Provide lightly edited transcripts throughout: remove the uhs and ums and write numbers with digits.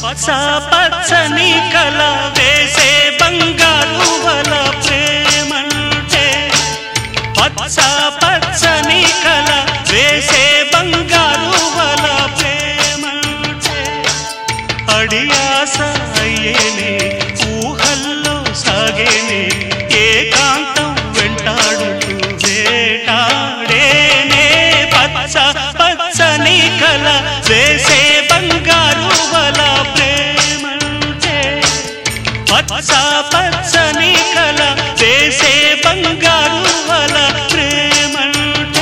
పచ్చ పచ్చని కల వేసే బంగారు వల ప్రేమంటే పచ్చ పచ్చని కల వేసే బంగారు వల ప్రేమంటే అడియాస అయ్యేనే ఊహల్లో సాగేనే ఏకాంతం వెంటాడుతూ వేటాడేనే పచ్చ పచ్చని కల వేసే బంగారు వల ప్రేమంటే పచ్చ పచ్చని కల వేసే బంగారు వల ప్రేమంటే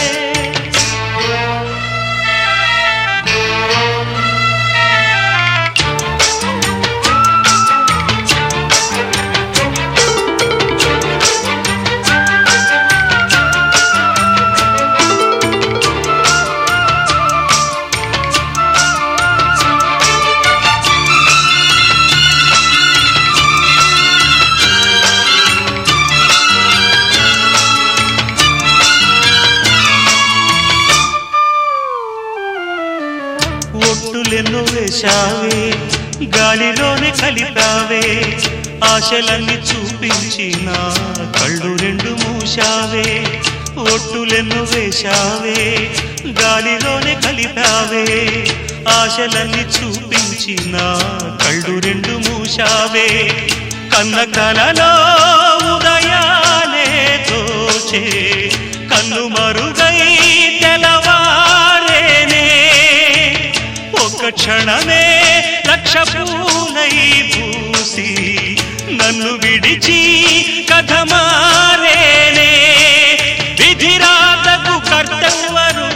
ఒట్టులెన్నో వేశావే గాలిలోనే కలిపావే ఆశలన్నీ చూపించి నా కళ్ళు రెండు మూశావే ఒట్టులెన్నో వేశావే గాలిలోనే కలిపావే ఆశలన్నీ చూపించి నా కళ్ళు రెండు మూశావే కన్న కలలో ఉదయాలే తోచే కన్ను మరుగై తెలవారేనే ఒక క్షణమే లక్ష పూలై పూసి నన్ను విడిచి కథ మారేనే విధిరాతకు కర్తవ్వరు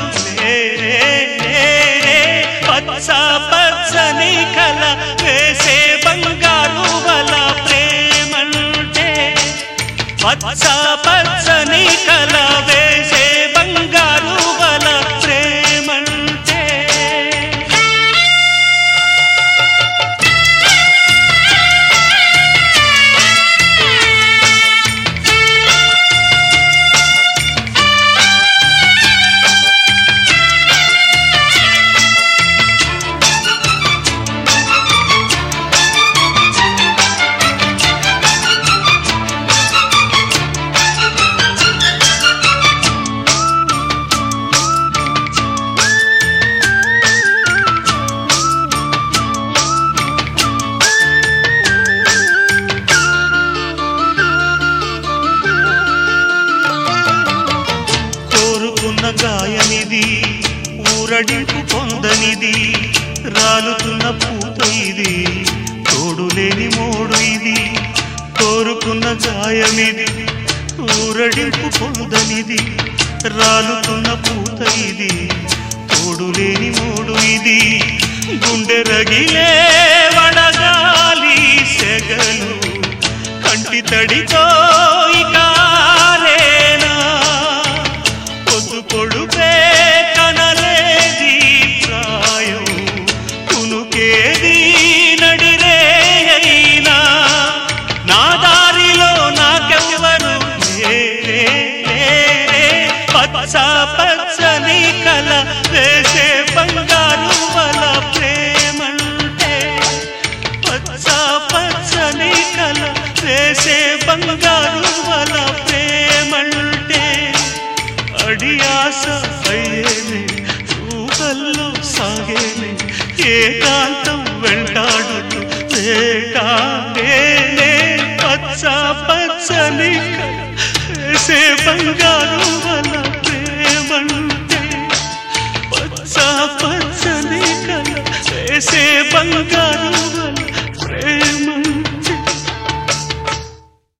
పచ్చ పచ్చని కల వేసే బంగారు వల ప్రేమంటే పచ్చ పచ్చని కల వేసే బంగారు వల ప్రేమంటే గాయమిది ఊరడింపు పొందనిది రాలుతున్న పూత ఇది తోడులేని మోడు ఇది కోరుకున్న గాయమిది ఊరడింపు పొందనిది రాలుతున్న పూత ఇది తోడులేని మోడు ఇది గుండె రగిలే వడగాలి సెగలు కంటి తడితో ఇకారేనా పొడుపే కనలేది ప్రాయం కునుకేది నడిరే అయినా నా దారిలో నాకెవ్వరు పచ్చ పచ్చని కల వేసే బంగారు వల ప్రేమంటే పచ్చ పచ్చని కల వేసే బంగారు వల ప్రేమంటే అడియాస అయ్యేనే ఊహల్లో సాగేనే ఏకాంతం వెంటాడుతూ వేటాడేనే పచ్చ పచ్చని కల వేసే బంగారు వల ప్రేమంటే పచ్చ పచ్చని కల వేసే బంగారు